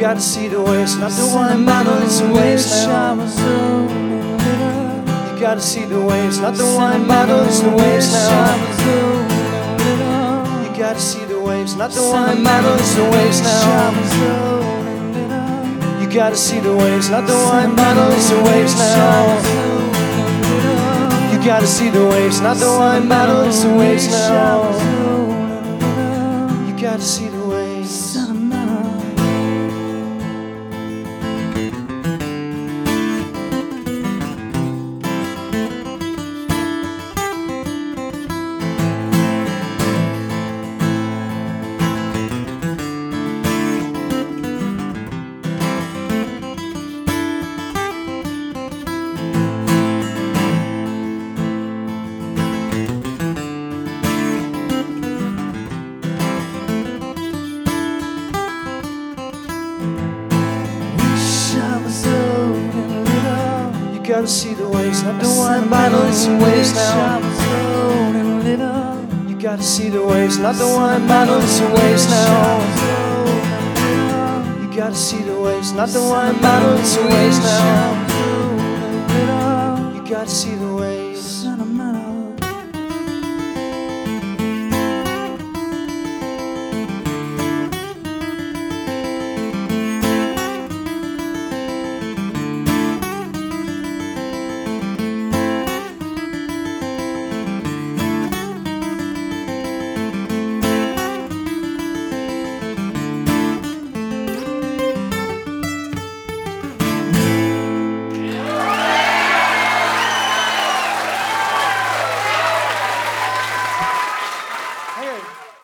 gotta see the waves, not the wine bottle, it's the waves now. You gotta see the waves, not the wine bottle, it's the waves now. You gotta see the waves, not the wine bottle, it's the waves now. You gotta see the waves, not the wine bottle, it's the waves now. You gotta see the waves, not the wine bottle, it's the waves now. You gotta see the waves. You gotta see the waves, not the wine bottle, it's the waves now. You gotta see the waves, not the wine bottle, it's the waves now. You gotta see the waves, not the wine bottle, it's the waves now. You gotta see the